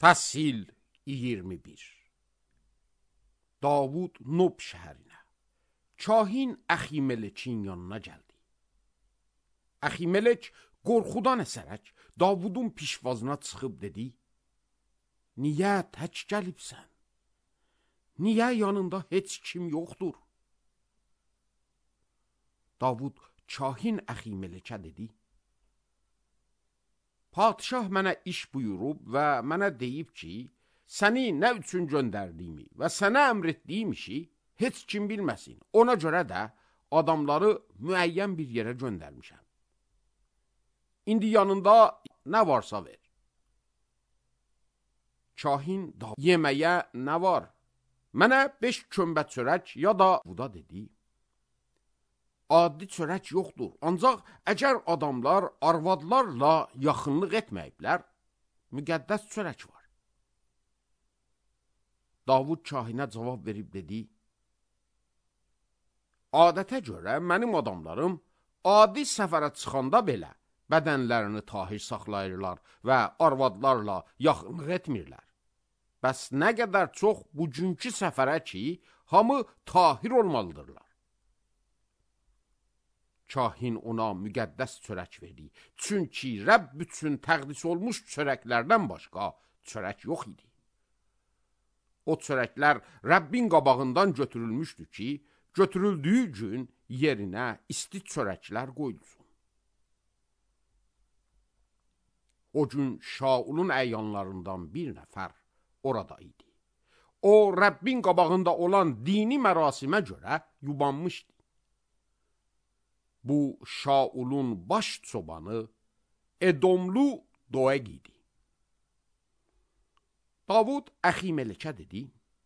Fəsil 21. Davud Nob şəhərinə, kahin Əximeleçin yanına gəldi. Əximeleç qorxudan əsərək Davudun pişvazına çıxıb dedi: Niyə tək gəlibsən? Niyə yanında heç kim yoxdur? Davud kahin Əximeleçə dedi: Padişah mənə iş buyurub və mənə deyib ki, səni nə üçün göndərdiyimi və sənə əmr etdiyim işi heç kim bilməsin. Ona görə də adamları müəyyən bir yerə göndərmişəm. İndi yanında nə varsa ver. Kahin da yeməyə nə var? Mənə 5 kömbə çörək ya da buda dedi. Adi çörək yoxdur, ancaq əgər adamlar arvadlarla yaxınlıq etməyiblər, müqəddəs çörək var. Davud kahinə cavab verib dedi: Adətə görə mənim adamlarım adi səfərə çıxanda belə bədənlərini tahir saxlayırlar və arvadlarla yaxınlıq etmirlər. Bəs nə qədər çox bugünkü səfərə ki, hamı tahir olmalıdırlar. Kahin ona müqəddəs çörək verdi. Çünki Rəbb üçün təqdis olmuş çörəklərdən başqa çörək yox idi. O çörəklər Rəbbin qabağından götürülmüşdü ki, götürüldüyü gün yerinə isti çörəklər qoyulsun. O gün Şaulun əyanlarından bir nəfər orada idi. O, Rəbbin qabağında olan dini mərasimə görə yubanmışdı. Bu, Şaulun baş çobanı Edomlu Doeg idi. Davud Əximeleçə dedi: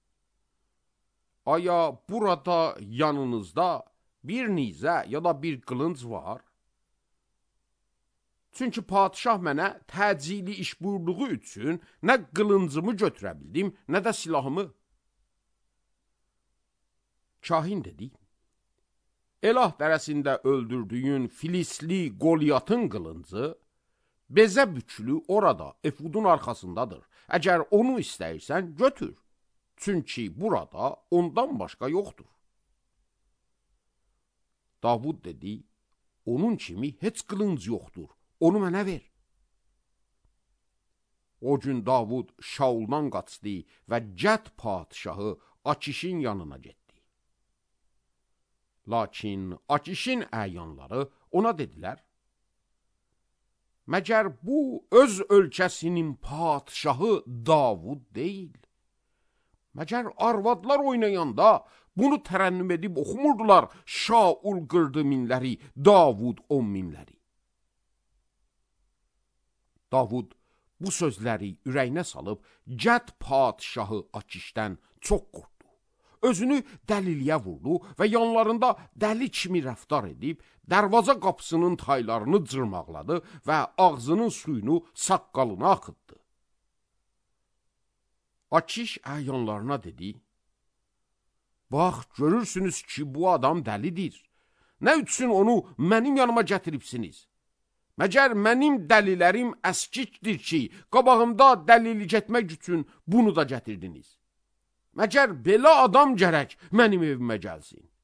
Aya burada yanınızda bir nizə ya da bir qılınc var? Çünki padişah mənə təcili iş buyurduğu üçün nə qılıncımı götürə bildim, nə də silahımı. Kahin dedi: Elah dərəsində öldürdüyün Filistli Qolyatın qılıncı bezə büklü orada, efudun arxasındadır. Əgər onu istəyirsən, götür. Çünki burada ondan başqa yoxdur. Davud dedi: Onun kimi heç qılınc yoxdur. Onu mənə ver. O gün Davud Şauldan qaçdı və Gət padişahı Akişin yanına getdi. Lakin Akişin əyanları ona dedilər: Məgər bu öz ölkəsinin padişahı Davud deyil? Məgər arvadlar oynayanda bunu tərənnüm edib oxumurdular: Şaul qırdı minləri, Davud 10 minləri. Davud bu sözləri ürəyinə salıb Gət padişahı Akişdən çox qorxdu. Özünü dəliliyə vurdu və yanlarında dəli kimi rəftar edib, dərvaza qapısının taylarını cırmaqladı və ağzının suyunu saqqalına axıtdı. Akiş əyanlarına dedi: Bax, görürsünüz ki, bu adam dəlidir. Nə üçün onu mənim yanıma gətiribsiniz? Məgər mənim dəlilərim əskikdir ki, qabağımda dəlilik etmək üçün bunu da gətirdiniz? Məgər belə adam gərək mənim evimə gəlsin?